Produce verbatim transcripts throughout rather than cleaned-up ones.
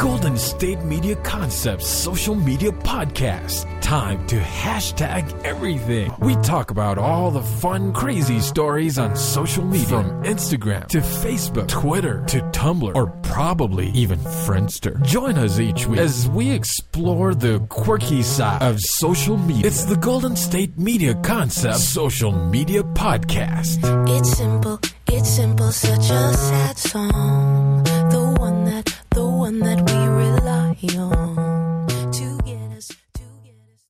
Golden State Media Concepts social media podcast. Time to hashtag everything. We talk about all the fun, crazy stories on social media. From Instagram to Facebook, Twitter to Tumblr, or probably even Friendster. Join us each week as we explore the quirky side of social media. It's the Golden State Media Concepts social media podcast. It's simple, it's simple, such a sad song. The one that, the one that we rely on to get us, to get us.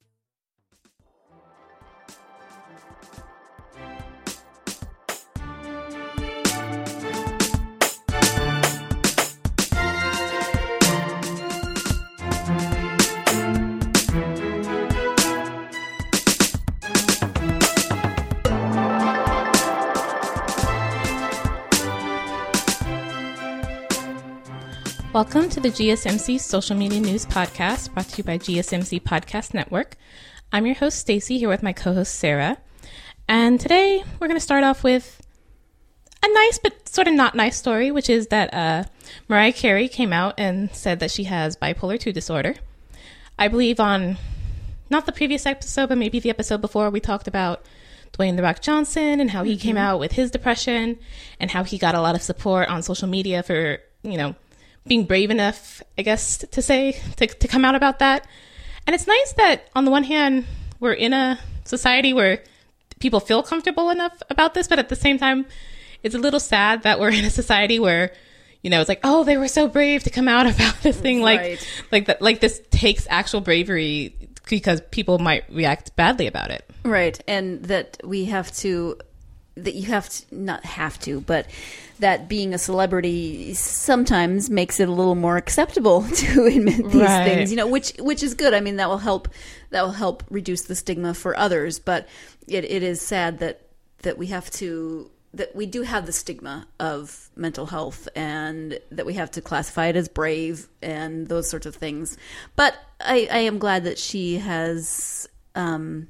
Welcome to the G S M C Social Media News Podcast, brought to you by G S M C Podcast Network. I'm your host, Stacy, here with my co-host, Sarah. And today, we're going to start off with a nice but sort of not nice story, which is that uh, Mariah Carey came out and said that she has bipolar two disorder. I believe on, not the previous episode, but maybe the episode before, we talked about Dwayne The Rock Johnson and how he mm-hmm. came out with his depression and how he got a lot of support on social media for, you know, being brave enough, I guess, to say, to, to come out about that. And it's nice that on the one hand, we're in a society where people feel comfortable enough about this, but at the same time, it's a little sad that we're in a society where, you know, it's like, oh, they were so brave to come out about this thing. Like, right. like that, like this takes actual bravery because people might react badly about it. Right. And that we have to, that you have to, not have to, but that being a celebrity sometimes makes it a little more acceptable to admit these right. things, you know, which which is good. I mean, that will help that will help reduce the stigma for others. But it, it is sad that that we have to that we do have the stigma of mental health and that we have to classify it as brave and those sorts of things. But I, I am glad that she has um,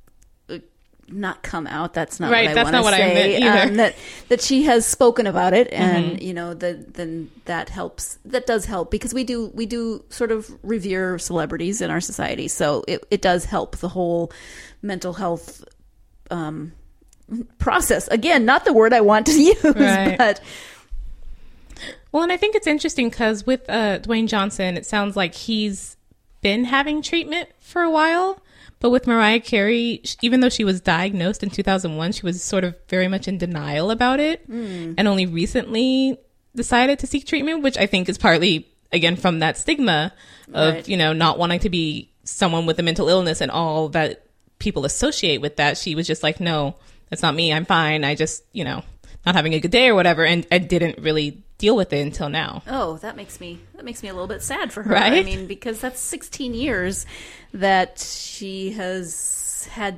not come out. That's not right. what I That's want not to what say. I meant either. Um, that that she has spoken about it, and mm-hmm. you know, the, then that helps. That does help because we do we do sort of revere celebrities in our society. So it it does help the whole mental health um, process. Again, not the word I want to use, right. but. Well, and I think it's interesting because with uh, Dwayne Johnson, it sounds like he's been having treatment for a while. But with Mariah Carey, even though she was diagnosed in two thousand one, she was sort of very much in denial about it mm. and only recently decided to seek treatment, which I think is partly, again, from that stigma of, right. you know, not wanting to be someone with a mental illness and all that people associate with that. She was just like, no, that's not me. I'm fine. I just, you know, not having a good day or whatever. And I didn't really deal with it until now. Oh, that makes me that makes me a little bit sad for her. Right? I mean, because that's sixteen years that she has had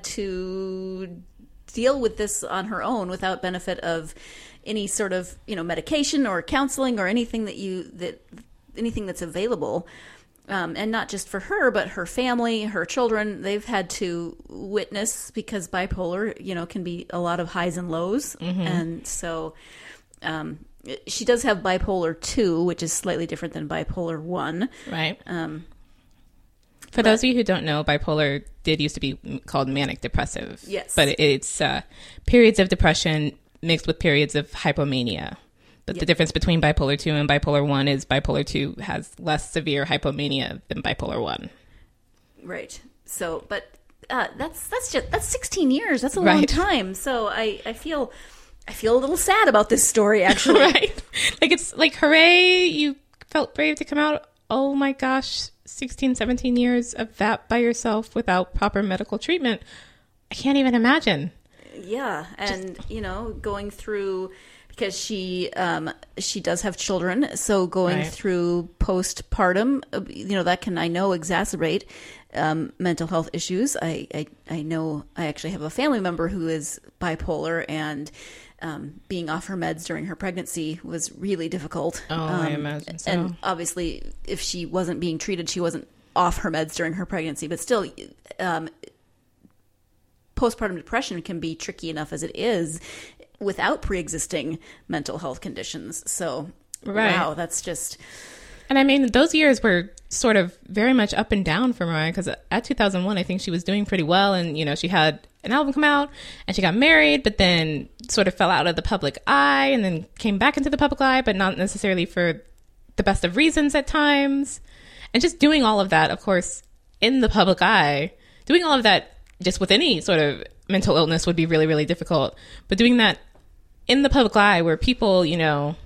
to deal with this on her own without benefit of any sort of, you know, medication or counseling or anything that you that anything that's available. Um, and not just for her, but her family, her children, they've had to witness, because bipolar, you know, can be a lot of highs and lows. Mm-hmm. And so um, she does have bipolar two, which is slightly different than bipolar one. Right. Um, for but, those of you who don't know, bipolar did used to be called manic depressive. Yes. But it's uh, periods of depression mixed with periods of hypomania. But yep. the difference between bipolar two and bipolar one is bipolar two has less severe hypomania than bipolar one. Right. So, but uh, that's that's just that's sixteen years. That's a right. long time. So I, I feel I feel a little sad about this story, actually. Right. Like, it's like, hooray, you felt brave to come out. Oh my gosh, sixteen, seventeen years of that by yourself without proper medical treatment. I can't even imagine. Yeah, and Just, you know, going through. Because she um, she does have children, so going right. through postpartum, you know, that can, I know, exacerbate um, mental health issues. I, I I know I actually have a family member who is bipolar, and um, being off her meds during her pregnancy was really difficult. Oh, um, I imagine so. And obviously, if she wasn't being treated, she wasn't off her meds during her pregnancy. But still, um, postpartum depression can be tricky enough as it is, without pre-existing mental health conditions. So, right. wow, that's just, And I mean, those years were sort of very much up and down for Mariah, because at two thousand one, I think she was doing pretty well. And, you know, she had an album come out and she got married, but then sort of fell out of the public eye and then came back into the public eye, but not necessarily for the best of reasons at times. And just doing all of that, of course, in the public eye, doing all of that just with any sort of mental illness would be really, really difficult. But doing that in the public eye where people, you know,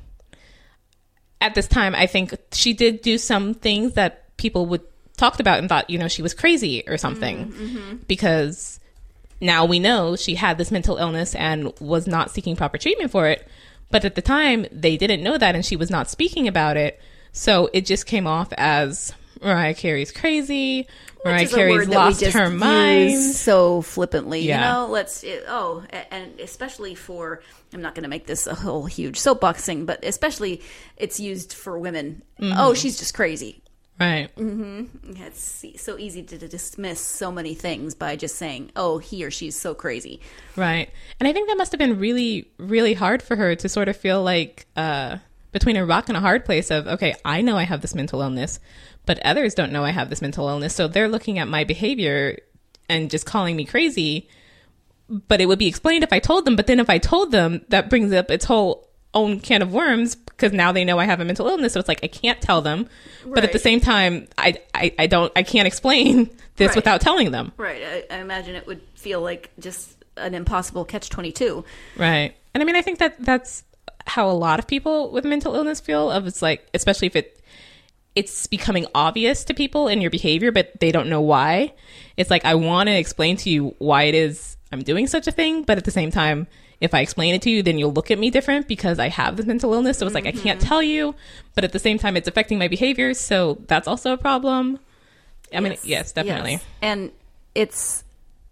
at this time, I think she did do some things that people would talked about and thought, you know, she was crazy or something, mm-hmm. because now we know she had this mental illness and was not seeking proper treatment for it. But at the time, they didn't know that, and she was not speaking about it. So it just came off as Mariah Carey's crazy. Mariah Carey's lost her mind so flippantly. Yeah. You know, let's it, oh, and especially for, I'm not going to make this a whole huge soapbox thing, but especially it's used for women. Mm-hmm. Oh, she's just crazy. Right. Mm-hmm. It's so easy to dismiss so many things by just saying, oh, he or she's so crazy. Right. And I think that must have been really, really hard for her to sort of feel like uh, between a rock and a hard place of, okay, I know I have this mental illness, but others don't know I have this mental illness. So they're looking at my behavior and just calling me crazy. But it would be explained if I told them. But then if I told them, that brings up its whole own can of worms, because now they know I have a mental illness. So it's like, I can't tell them. Right. But at the same time, I, I, I don't, I can't explain this right. without telling them. Right. I, I imagine it would feel like just an impossible catch twenty-two. Right. And I mean, I think that that's how a lot of people with mental illness feel, of it's like, especially if it, it's becoming obvious to people in your behavior, but they don't know why. It's like, I want to explain to you why it is I'm doing such a thing. But at the same time, if I explain it to you, then you'll look at me different because I have this mental illness. So it's like, mm-hmm. I can't tell you, but at the same time, it's affecting my behaviors. So that's also a problem. I yes. mean, yes, definitely. Yes. And it's,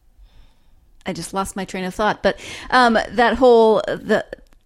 I just lost my train of thought, but um, that whole, the,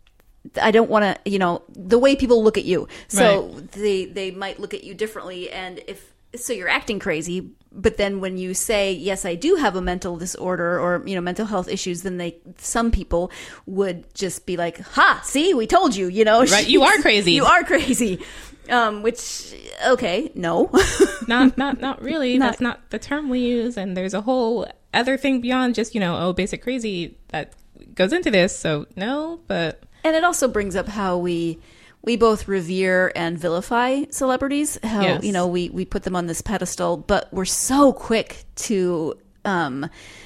I don't want to, you know, the way people look at you. So right. they, they might look at you differently. And if, so you're acting crazy, but then when you say, yes, I do have a mental disorder or, you know, mental health issues, then they, some people would just be like, ha, see, we told you, you know, right. You are crazy. You are crazy. Um, which, okay, no, not, not, not really. Not, That's not the term we use. And there's a whole other thing beyond just, you know, oh, basic crazy that goes into this. So no, but. And it also brings up how we we both revere and vilify celebrities. How, yes. you know, we, we put them on this pedestal, but we're so quick to um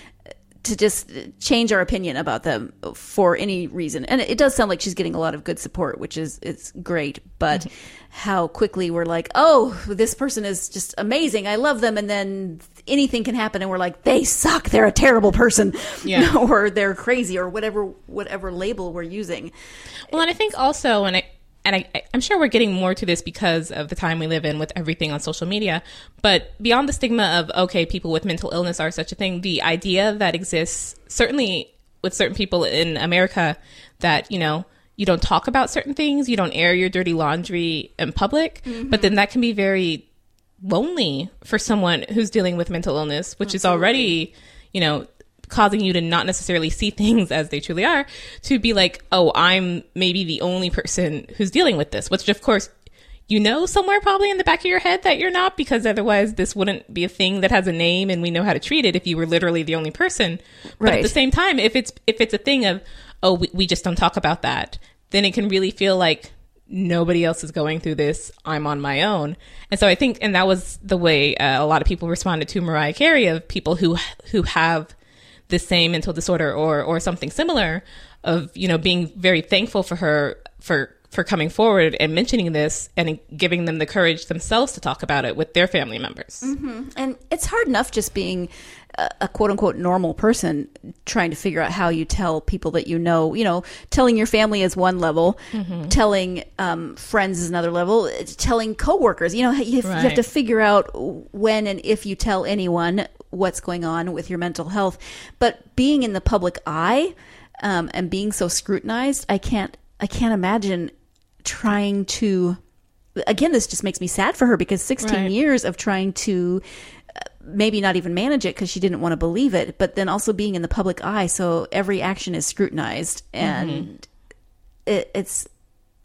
to just change our opinion about them for any reason. And it does sound like she's getting a lot of good support, which is it's great. But mm-hmm. how quickly we're like, oh, this person is just amazing. I love them. And then anything can happen and we're like, they suck. They're a terrible person. Yeah. Or they're crazy, or whatever whatever label we're using. Well, and I think also, and I and I, I'm sure we're getting more to this because of the time we live in with everything on social media, but beyond the stigma of, okay, people with mental illness are such a thing, the idea that exists, certainly with certain people in America, that, you know, you don't talk about certain things, you don't air your dirty laundry in public, mm-hmm. but then that can be very lonely for someone who's dealing with mental illness, which Absolutely. Is already, you know, causing you to not necessarily see things as they truly are, to be like, oh, I'm maybe the only person who's dealing with this, which of course, you know, somewhere probably in the back of your head that you're not, because otherwise this wouldn't be a thing that has a name and we know how to treat it if you were literally the only person. Right. But at the same time, if it's, if it's a thing of, oh, we, we just don't talk about that, then it can really feel like nobody else is going through this. I'm on my own. And so I think, and that was the way uh, a lot of people responded to Mariah Carey, of people who, who have the same mental disorder or or something similar, of, you know, being very thankful for her for for coming forward and mentioning this and giving them the courage themselves to talk about it with their family members. Mm-hmm. And it's hard enough just being a, a quote unquote normal person, trying to figure out how you tell people that you know, you know, telling your family is one level, mm-hmm. telling um, friends is another level, telling coworkers, you know, you have, right. you have to figure out when and if you tell anyone what's going on with your mental health. But being in the public eye um, and being so scrutinized, I can't, I can't imagine trying to, again, this just makes me sad for her, because sixteen right. years of trying to uh, maybe not even manage it because she didn't want to believe it, but then also being in the public eye. So every action is scrutinized, and mm-hmm. it, it's,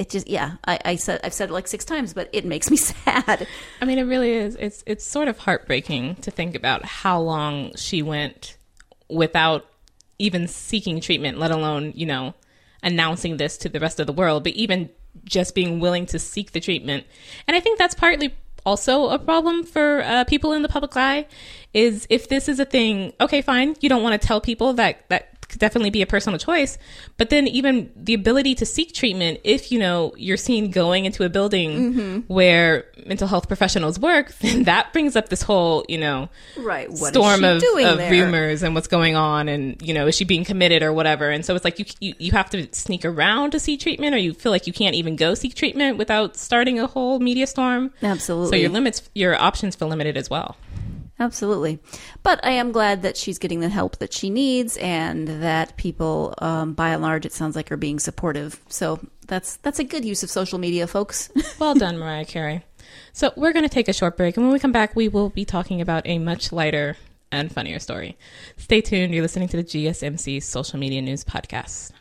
it just, yeah, I, I said, I've said it like six times, but it makes me sad. I mean, it really is. It's, it's sort of heartbreaking to think about how long she went without even seeking treatment, let alone, you know, announcing this to the rest of the world, but even just being willing to seek the treatment. And I think that's partly also a problem for uh, people in the public eye, is if this is a thing, okay, fine, you don't want to tell people that that could definitely be a personal choice, but then even the ability to seek treatment, if, you know, you're seen going into a building mm-hmm. where mental health professionals work, then that brings up this whole, you know, right. What storm is she of, doing of there? rumors and what's going on, and, you know, is she being committed or whatever. And so it's like you, you you have to sneak around to seek treatment, or you feel like you can't even go seek treatment without starting a whole media storm. Absolutely. So your limits, your options feel limited as well. Absolutely. But I am glad that she's getting the help that she needs, and that people, um, by and large, it sounds like, are being supportive. So that's that's a good use of social media, folks. Well done, Mariah Carey. So we're going to take a short break, and when we come back, we will be talking about a much lighter and funnier story. Stay tuned. You're listening to the G S M C Social Media News Podcast.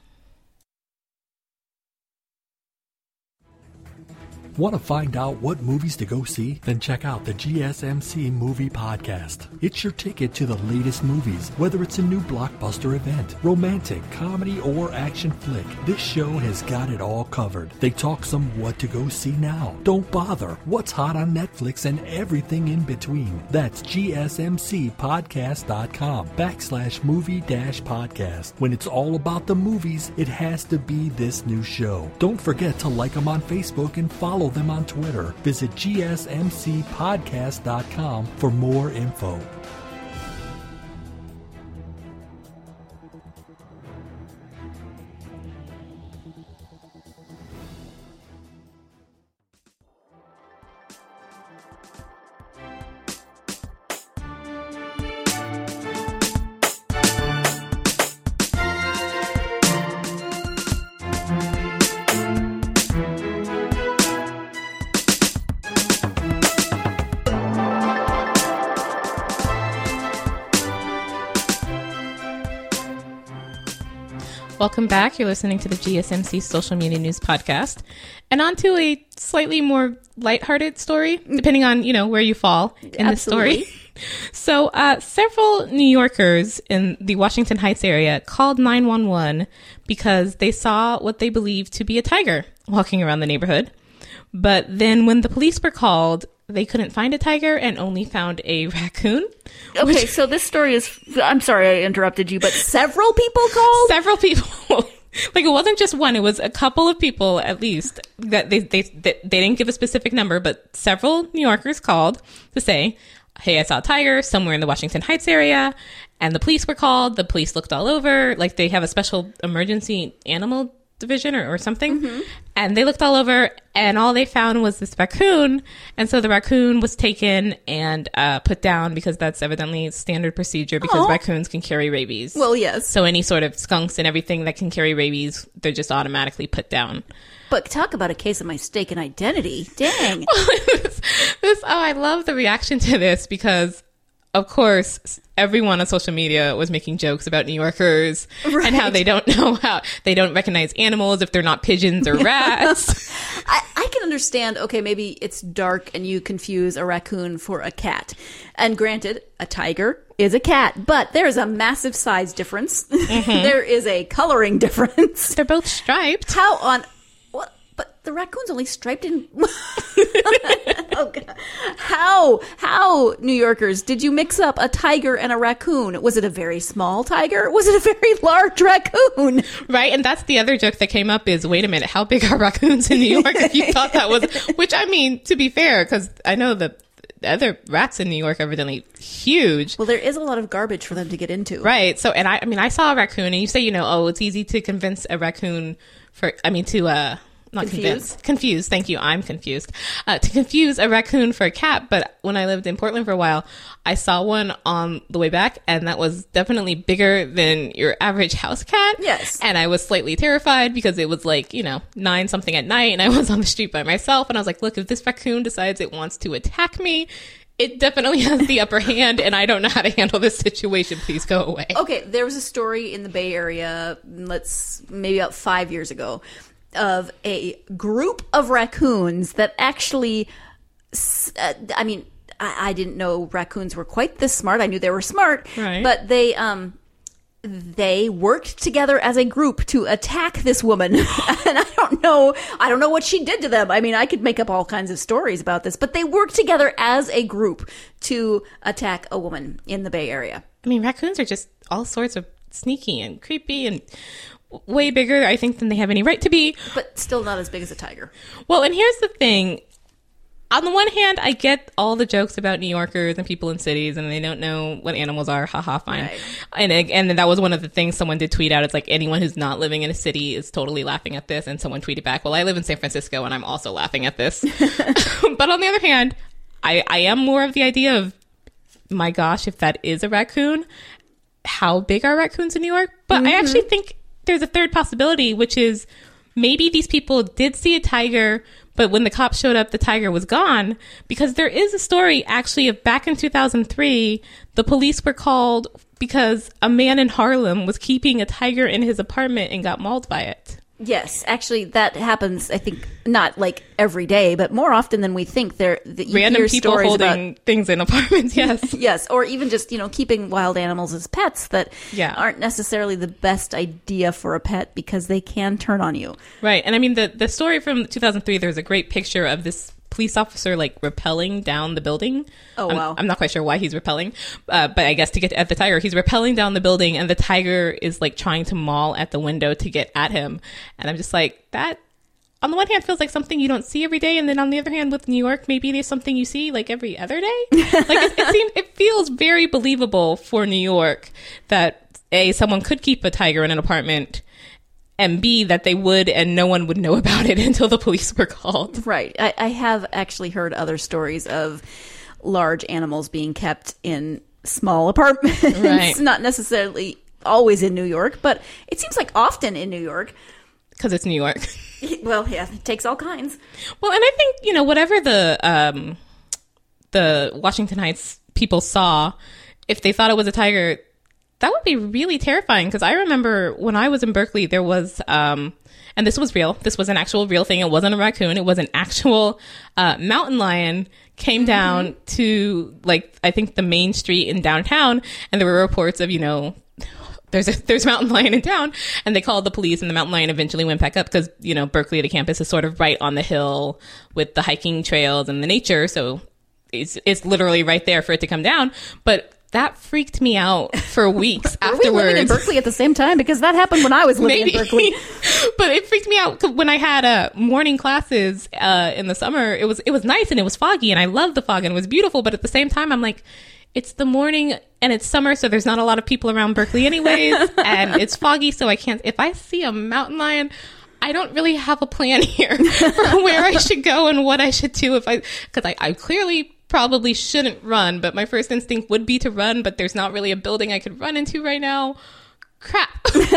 Want to find out what movies to go see? Then check out the G S M C Movie Podcast. It's your ticket to the latest movies, whether it's a new blockbuster event, romantic, comedy, or action flick. This show has got it all covered. They talk some what to go see now, don't bother, what's hot on Netflix, and everything in between. That's gsmcpodcast.com backslash movie dash podcast. When it's all about the movies, it has to be this new show. Don't forget to like them on Facebook and follow them on Twitter. Visit g s m c podcast dot com for more info. Welcome back. You're listening to the G S M C Social Media News Podcast. And on to a slightly more lighthearted story, depending on, you know, where you fall in the story. So uh, several New Yorkers in the Washington Heights area called nine one one because they saw what they believed to be a tiger walking around the neighborhood. But then when the police were called, they couldn't find a tiger and only found a raccoon. Okay, which, so this story is, I'm sorry I interrupted you, but several people called? Several people. Like, it wasn't just one, it was a couple of people at least. That they, they, they, they didn't give a specific number, but several New Yorkers called to say, hey, I saw a tiger somewhere in the Washington Heights area. And the police were called. The police looked all over. Like, they have a special emergency animal division or, or something. Mm-hmm. And they looked all over, and all they found was this raccoon. And so the raccoon was taken and uh, put down, because that's evidently standard procedure, because Aww. raccoons can carry rabies. Well, yes. So any sort of skunks and everything that can carry rabies, they're just automatically put down. But talk about a case of mistaken identity. Dang. Well, this, this, oh, I love the reaction to this, because of course, everyone on social media was making jokes about New Yorkers right. and how they don't know how they don't recognize animals if they're not pigeons or rats. I, I can understand, okay, maybe it's dark and you confuse a raccoon for a cat. And granted, a tiger is a cat, but there's a massive size difference. Mm-hmm. There is a coloring difference. They're both striped. How on... What? But the raccoon's only striped in... Oh, God. How, how, New Yorkers, did you mix up a tiger and a raccoon? Was it a very small tiger? Was it a very large raccoon? Right, and that's the other joke that came up is, wait a minute, how big are raccoons in New York? If you thought that was, which I mean, to be fair, because I know that other rats in New York are evidently huge. Well, there is a lot of garbage for them to get into. Right, so, and I, I mean, I saw a raccoon, and you say, you know, oh, it's easy to convince a raccoon for, I mean, to, uh, Not confused. convinced. Confused. Thank you. I'm confused. Uh, to confuse a raccoon for a cat. But when I lived in Portland for a while, I saw one on the way back, and that was definitely bigger than your average house cat. Yes. And I was slightly terrified because it was like, you know, nine something at night, and I was on the street by myself. And I was like, look, if this raccoon decides it wants to attack me, it definitely has the upper hand, and I don't know how to handle this situation. Please go away. Okay. There was a story in the Bay Area, let's maybe about five years ago, of a group of raccoons that actually, uh, I mean, I, I didn't know raccoons were quite this smart. I knew they were smart, Right. but they um they worked together as a group to attack this woman. And I don't know, I don't know what she did to them. I mean, I could make up all kinds of stories about this, but they worked together as a group to attack a woman in the Bay Area. I mean, raccoons are just all sorts of sneaky and creepy and way bigger, I think, than they have any right to be. But still not as big as a tiger. Well, and here's the thing. On the one hand, I get all the jokes about New Yorkers and people in cities and they don't know what animals are. Haha, fine. Right. And and that was one of the things someone did tweet out. It's like anyone who's not living in a city is totally laughing at this. And someone tweeted back, well, I live in San Francisco and I'm also laughing at this. But on the other hand, I, I am more of the idea of, my gosh, if that is a raccoon, how big are raccoons in New York? But mm-hmm. I actually think there's a third possibility, which is maybe these people did see a tiger, but when the cops showed up, the tiger was gone. Because there is a story, actually, of back in two thousand three, the police were called because a man in Harlem was keeping a tiger in his apartment and got mauled by it. Yes, actually, that happens, I think, not like every day, but more often than we think. There, the, you Random hear people stories holding about, things in apartments, yes. yes, or even just, you know, keeping wild animals as pets that Yeah. aren't necessarily the best idea for a pet because they can turn on you. Right. And I mean, the, the story from two thousand three, there's a great picture of this police officer like rappelling down the building. Oh, I'm, wow. I'm not quite sure why he's rappelling, uh, but I guess to get at the tiger, he's rappelling down the building and the tiger is like trying to maul at the window to get at him. And I'm just like, that on the one hand feels like something you don't see every day. And then on the other hand, with New York, maybe there's something you see like every other day. Like it, it seems, it feels very believable for New York that A, someone could keep a tiger in an apartment, and B, that they would and no one would know about it until the police were called. Right. I, I have actually heard other stories of large animals being kept in small apartments. Right. Not necessarily always in New York, but it seems like often in New York. Because it's New York. Well, yeah, it takes all kinds. Well, and I think, you know, whatever the um, the Washington Heights people saw, if they thought it was a tiger, that would be really terrifying. Because I remember when I was in Berkeley, there was, um, and this was real. This was an actual real thing. It wasn't a raccoon. It was an actual uh, mountain lion came down mm-hmm. to, like, I think the main street in downtown. And there were reports of, you know, there's a there's a mountain lion in town. And they called the police and the mountain lion eventually went back up because, you know, Berkeley, the campus, is sort of right on the hill with the hiking trails and the nature. So it's it's literally right there for it to come down. But that freaked me out for weeks afterwards. Were we living in Berkeley at the same time? Because that happened when I was living Maybe. in Berkeley. But it freaked me out 'cause when I had uh, morning classes uh, in the summer. It was it was nice and it was foggy and I loved the fog and it was beautiful. But at the same time, I'm like, it's the morning and it's summer, so there's not a lot of people around Berkeley anyways. And it's foggy, so I can't. If I see a mountain lion, I don't really have a plan here for where I should go and what I should do if I, because I, I clearly probably shouldn't run, but my first instinct would be to run, but there's not really a building I could run into right now. Crap. How do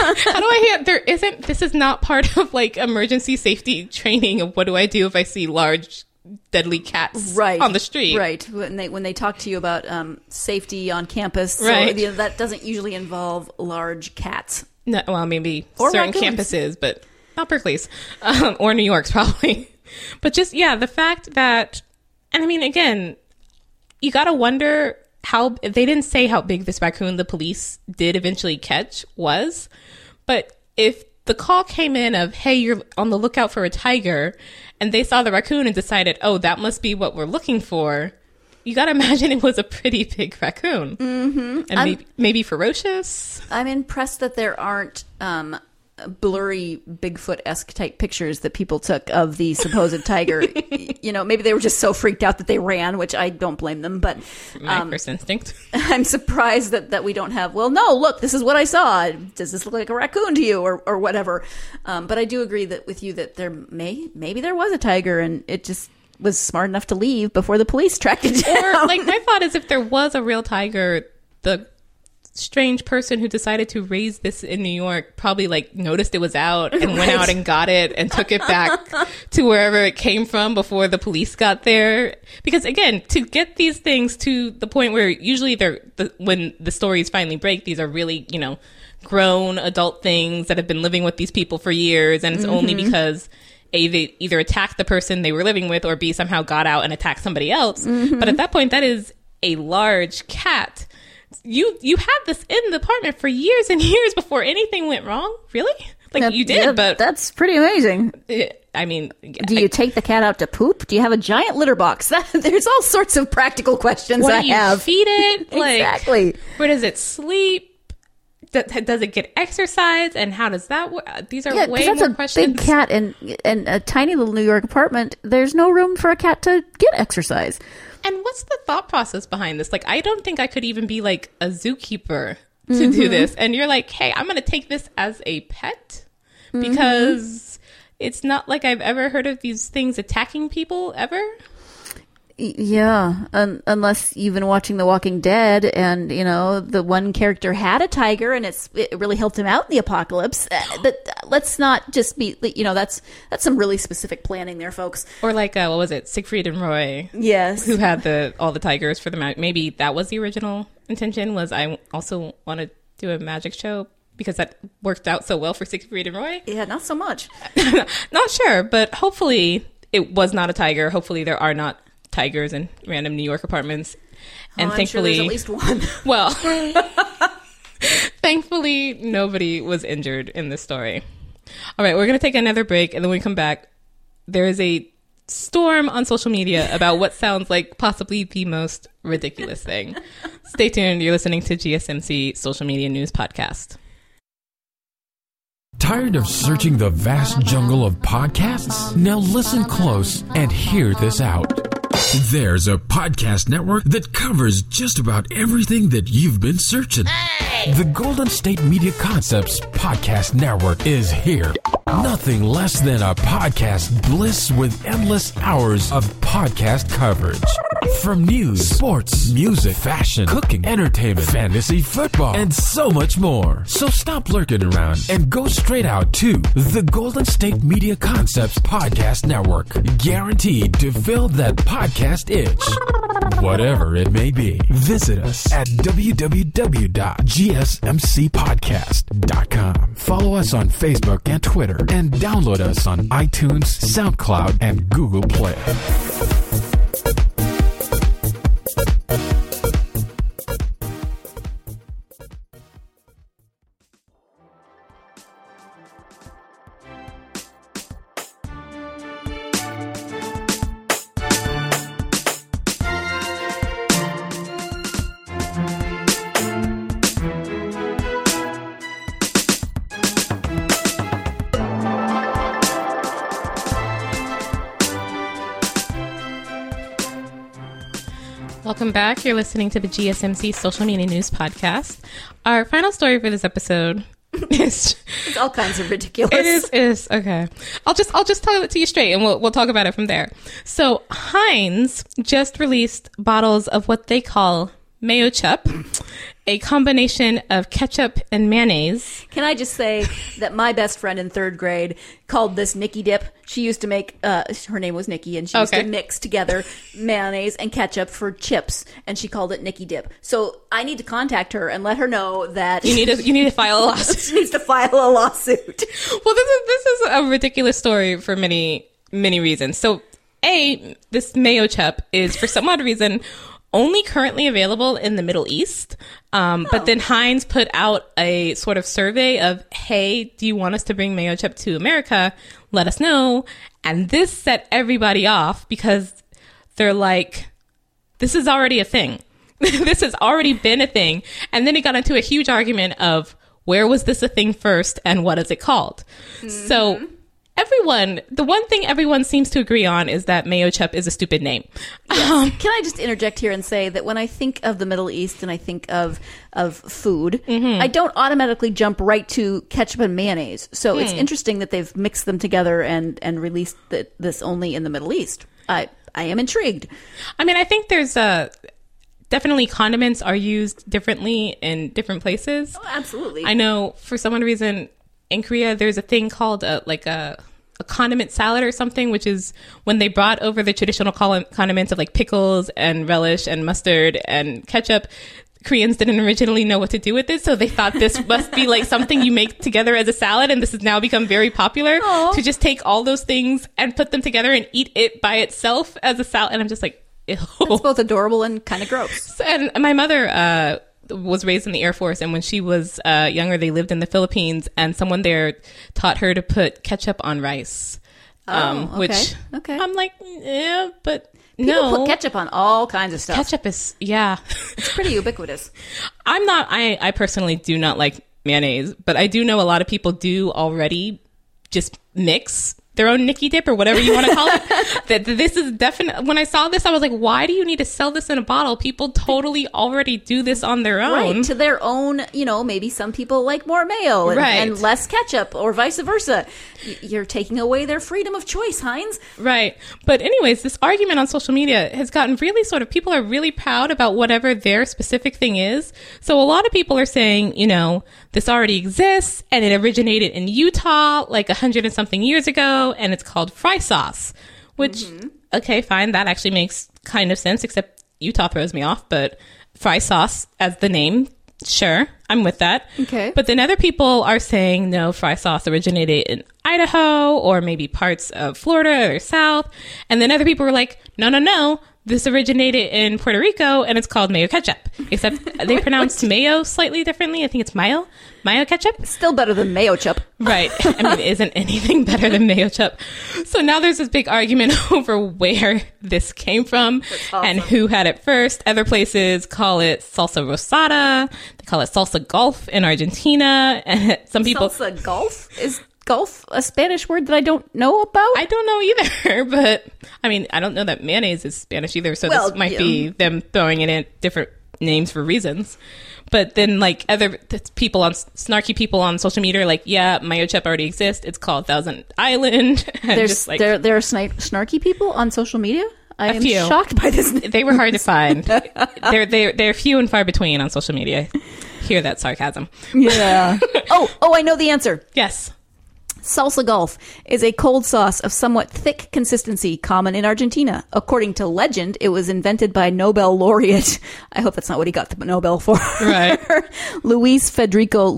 I hit? There isn't, this is not part of like emergency safety training of what do I do if I see large deadly cats right. on the street. Right. When they when they talk to you about um, safety on campus, right. so, you know, that doesn't usually involve large cats. No, well, maybe or certain raccoons. campuses, but not Berkeley's um, or New York's probably. But just, yeah, the fact that, and I mean, again, you got to wonder how, they didn't say how big this raccoon the police did eventually catch was, but if the call came in of, hey, you're on the lookout for a tiger, and they saw the raccoon and decided, oh, that must be what we're looking for, you got to imagine it was a pretty big raccoon. Mm-hmm. And maybe, maybe ferocious. I'm impressed that there aren't um, blurry Bigfoot-esque type pictures that people took of the supposed tiger. You know, maybe they were just so freaked out that they ran, which I don't blame them. But my um, first instinct. I'm surprised that, that we don't have, well, no, look, this is what I saw. Does this look like a raccoon to you or, or whatever? Um, but I do agree that with you that there may, maybe there was a tiger and it just was smart enough to leave before the police tracked it down. Or, like, my thought is if there was a real tiger, the strange person who decided to raise this in New York probably, like, noticed it was out and went Right. out and got it and took it back to wherever it came from before the police got there. Because, again, to get these things to the point where usually they're, the, when the stories finally break, these are really, you know, grown adult things that have been living with these people for years, and it's mm-hmm. only because A, they either attacked the person they were living with, or B, somehow got out and attacked somebody else. Mm-hmm. But at that point, that is a large cat. You you had this in the apartment for years and years before anything went wrong? Really? Like, that, you did, yeah, but... That's pretty amazing. I mean... Do you I, take the cat out to poop? Do you have a giant litter box? That, there's all sorts of practical questions what I do you have. feed it? Like, exactly. Where does it sleep? Does, does it get exercise? And how does that work? These are yeah, way that's more a questions. Big cat in, in a tiny little New York apartment. There's no room for a cat to get exercise. And what's the thought process behind this? Like, I don't think I could even be like a zookeeper to mm-hmm. do this. And you're like, hey, I'm going to take this as a pet because mm-hmm. it's not like I've ever heard of these things attacking people ever. Yeah, un- unless you've been watching The Walking Dead, and you know the one character had a tiger, and it's it really helped him out in the apocalypse. Uh, but uh, let's not just be, you know, that's that's some really specific planning there, folks. Or like, uh, what was it, Siegfried and Roy? Yes, who had the all the tigers for the ma- maybe that was the original intention. Was I also want to do a magic show because that worked out so well for Siegfried and Roy? Yeah, not so much. Not sure, but hopefully it was not a tiger. Hopefully there are not tigers in random New York apartments, and oh, thankfully, I'm sure there's at least one. Well, thankfully, nobody was injured in this story. All right, we're gonna take another break, and then when we come back, there is a storm on social media about what sounds like possibly the most ridiculous thing. Stay tuned. You're listening to G S M C Social Media News Podcast. Tired of searching the vast jungle of podcasts? Now listen close and hear this out. There's a podcast network that covers just about everything that you've been searching. Hey! The Golden State Media Concepts Podcast Network is here. Nothing less than a podcast bliss with endless hours of podcast coverage. From news, sports, music, fashion, cooking, entertainment, fantasy, football, and so much more. So stop lurking around and go straight out to the Golden State Media Concepts Podcast Network. Guaranteed to fill that podcast itch. Whatever it may be. Visit us at w w w dot g s m c podcast dot com. Follow us on Facebook and Twitter, and download us on iTunes, SoundCloud, and Google Play. Welcome back. You're listening to the G S M C Social Media News Podcast. Our final story for this episode is it's all kinds of ridiculous. It is. It is okay. I'll just I'll just tell it to you straight, and we'll we'll talk about it from there. So Heinz just released bottles of what they call Mayochup, a combination of ketchup and mayonnaise. Can I just say that my best friend in third grade called this Nikki Dip. She used to make, uh, her name was Nikki, and she used okay. to mix together mayonnaise and ketchup for chips, and she called it Nikki Dip. So I need to contact her and let her know that you need to you need to file a lawsuit. She needs to file a lawsuit. Well, this is this is a ridiculous story for many many reasons. So, A, this Mayochup is for some odd reason only currently available in the Middle East. Um, oh. But then Heinz put out a sort of survey of, hey, do you want us to bring Mayochup to America? Let us know. And this set everybody off because they're like, this is already a thing. This has already been a thing. And then it got into a huge argument of where was this a thing first and what is it called? Mm-hmm. So everyone, the one thing everyone seems to agree on is that Mayochup is a stupid name. Yes. Um, Can I just interject here and say that when I think of the Middle East and I think of of food, mm-hmm. I don't automatically jump right to ketchup and mayonnaise. So mm. it's interesting that they've mixed them together and, and released the, this only in the Middle East. I, I am intrigued. I mean, I think there's a... Definitely condiments are used differently in different places. Oh, absolutely. I know for some odd reason in Korea, there's a thing called a, like a, a condiment salad or something, which is when they brought over the traditional condiments of like pickles and relish and mustard and ketchup. Koreans didn't originally know what to do with it, so they thought this must be like something you make together as a salad, and this has now become very popular. Aww. To just take all those things and put them together and eat it by itself as a salad. And I'm just like, ew. It's both adorable and kind of gross. And my mother uh, was raised in the Air Force, and when she was uh, younger, they lived in the Philippines, and someone there taught her to put ketchup on rice. Oh, um, okay. Which okay. I'm like, yeah, but... People no. put ketchup on all kinds of stuff. Ketchup is, yeah. It's pretty ubiquitous. I'm not, I, I personally do not like mayonnaise, but I do know a lot of people do already just mix their own Nicky Dip or whatever you want to call it. That this is definitely, when I saw this, I was like, why do you need to sell this in a bottle? People totally already do this on their own. Right, to their own, you know, maybe some people like more mayo and, right. and less ketchup or vice versa. You're taking away their freedom of choice, Heinz. Right. But anyways, this argument on social media has gotten really sort of, people are really proud about whatever their specific thing is. So a lot of people are saying, you know, this already exists and it originated in Utah like a hundred and something years ago, and it's called fry sauce, which, mm-hmm. okay, fine. That actually makes kind of sense, except Utah throws me off, but fry sauce as the name, sure, I'm with that. Okay. But then other people are saying, no, fry sauce originated in Idaho or maybe parts of Florida or South. And then other people were like, no, no, no, this originated in Puerto Rico and it's called mayo ketchup. Except they pronounce mayo slightly differently. I think it's mayo. Mayo ketchup. Still better than mayo chup. Right. I mean, isn't anything better than mayo chup? So now there's this big argument over where this came from awesome. And who had it first. Other places call it salsa rosada. They call it salsa golf in Argentina. And some people... Salsa golf? Is golf a Spanish word that I don't know about? I don't know either, but I mean, I don't know that mayonnaise is Spanish either. So well, this might yeah. be them throwing it in different names for reasons. But then, like, other people on snarky people on social media are like, yeah, mayo chup already exists. It's called Thousand Island. There's just like, there there are sni- snarky people on social media. I am few. shocked by this. They were hard to find. they're they're they're few and far between on social media. Hear that sarcasm? Yeah. oh oh, I know the answer. Yes. Salsa golf is a cold sauce of somewhat thick consistency common in Argentina. According to legend, it was invented by Nobel laureate. I hope that's not what he got the Nobel for. Right. Luis Federico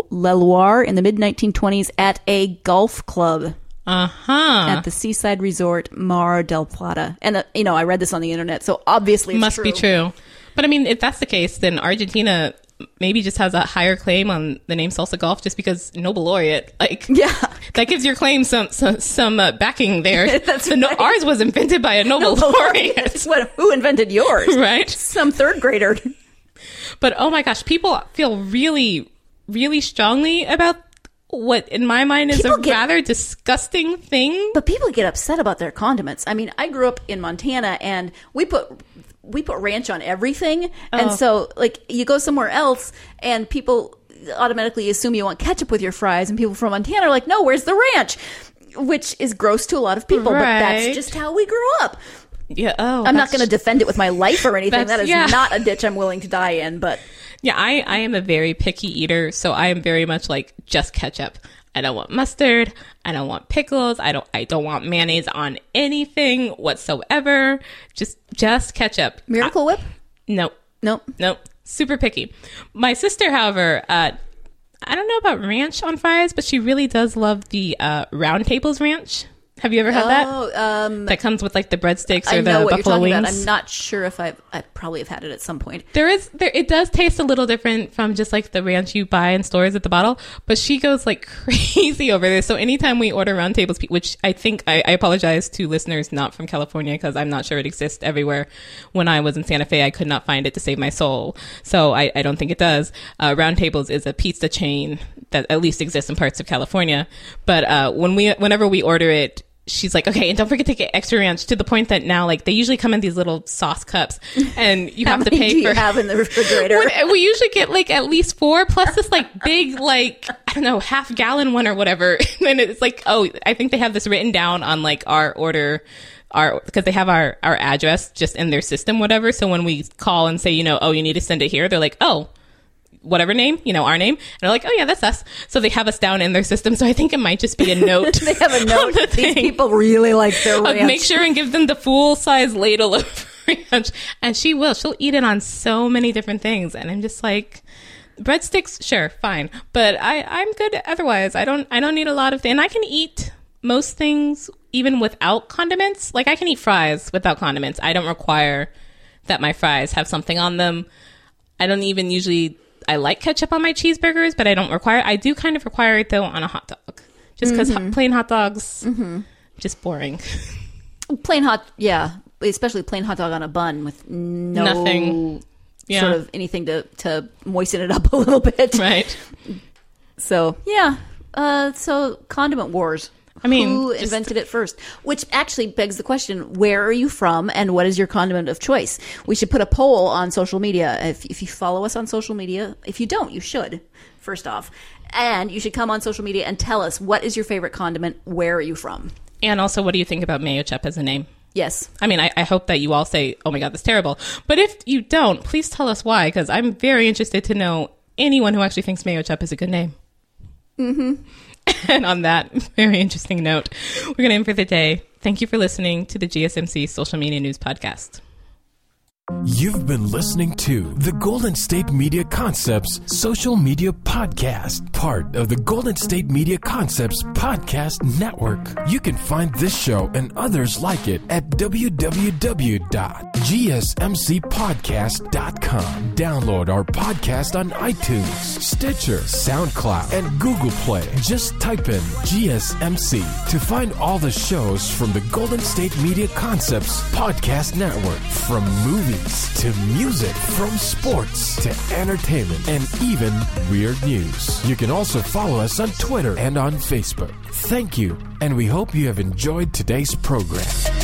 Leloir in the mid nineteen twenties at a golf club. Uh-huh. At the seaside resort Mar del Plata. And, uh, you know, I read this on the internet, so obviously it's Must true. be true. But I mean, if that's the case, then Argentina maybe just has a higher claim on the name salsa golf just because Nobel laureate, like, yeah, that gives your claim some some, some uh, backing there. That's the, right. Ours was invented by a Nobel, Nobel laureate. laureate. What, who invented yours? Right. Some third grader. But oh my gosh, people feel really, really strongly about what in my mind is People a get- rather disgusting thing. But people get upset about their condiments. I mean, I grew up in Montana and we put we put ranch on everything. Oh. And so like you go somewhere else and people automatically assume you want ketchup with your fries, and people from Montana are like, no, where's the ranch? Which is gross to a lot of people, Right. but that's just how we grew up. Yeah. Oh, I'm not that's- going to defend it with my life or anything. That's- That is yeah. not a ditch I'm willing to die in, but Yeah, I, I am a very picky eater, so I am very much like just ketchup. I don't want mustard. I don't want pickles. I don't I don't want mayonnaise on anything whatsoever. Just just ketchup. Miracle Whip? Nope. Nope. Nope. Super picky. My sister, however, uh, I don't know about ranch on fries, but she really does love the uh, Round Tables ranch. Have you ever had that? Oh, um, That comes with like the breadsticks or I know the what buffalo you're talking wings. about. I'm not sure if I've, I probably have had it at some point. There is there it does taste a little different from just like the ranch you buy in stores at the bottle, but she goes like crazy over this. So anytime we order Round Tables, which I think I, I apologize to listeners not from California because I'm not sure it exists everywhere. When I was in Santa Fe, I could not find it to save my soul, so I, I don't think it does. Uh, Round Tables is a pizza chain that at least exists in parts of California, but uh, when we whenever we order it, she's like, okay, and don't forget to get extra ranch, to the point that now, like, they usually come in these little sauce cups, and you How have to many pay do you for. have in the refrigerator? When- we usually get like at least four, plus this like big, like, I don't know, half gallon one or whatever. And it's like, oh, I think they have this written down on like our order. Our, because they have our, our address just in their system, whatever. So when we call and say, you know, oh, you need to send it here, they're like, oh, whatever name, you know, our name. And they're like, oh yeah, that's us. So they have us down in their system. So I think it might just be a note. They have a on note. the These thing people really like their of ranch. make sure and give them the full size ladle of very much. And she will. She'll eat it on so many different things. And I'm just like, breadsticks, sure, fine. But I, I'm good otherwise. I don't I don't need a lot of things. And I can eat most things even without condiments. Like I can eat fries without condiments. I don't require that my fries have something on them. I don't even usually, I like ketchup on my cheeseburgers, but I don't require, I do kind of require it though on a hot dog. Just because mm-hmm. plain hot dogs, mm-hmm. just boring. Plain hot, yeah. Especially plain hot dog on a bun with no nothing, yeah. sort of anything to, to moisten it up a little bit. Right. So, yeah. Uh, so, condiment wars. I mean, who just... invented it first? Which actually begs the question, where are you from and what is your condiment of choice? We should put a poll on social media. If, if you follow us on social media, if you don't, you should, first off. And you should come on social media and tell us, what is your favorite condiment? Where are you from? And also, what do you think about Mayochup as a name? Yes. I mean, I, I hope that you all say, oh my God, that's terrible. But if you don't, please tell us why, because I'm very interested to know anyone who actually thinks Mayochup is a good name. Mm-hmm. And on that very interesting note, we're going to end for the day. Thank you for listening to the G S M C Social Media News Podcast. You've been listening to the Golden State Media Concepts Social Media Podcast, part of the Golden State Media Concepts Podcast Network. You can find this show and others like it at w w w dot g s m c podcast dot com. Download our podcast on iTunes, Stitcher, SoundCloud, and Google Play. Just type in G S M C to find all the shows from the Golden State Media Concepts Podcast Network, from movies to music, from sports to entertainment, and even weird news. You can also follow us on Twitter and on Facebook. Thank you, and we hope you have enjoyed today's program.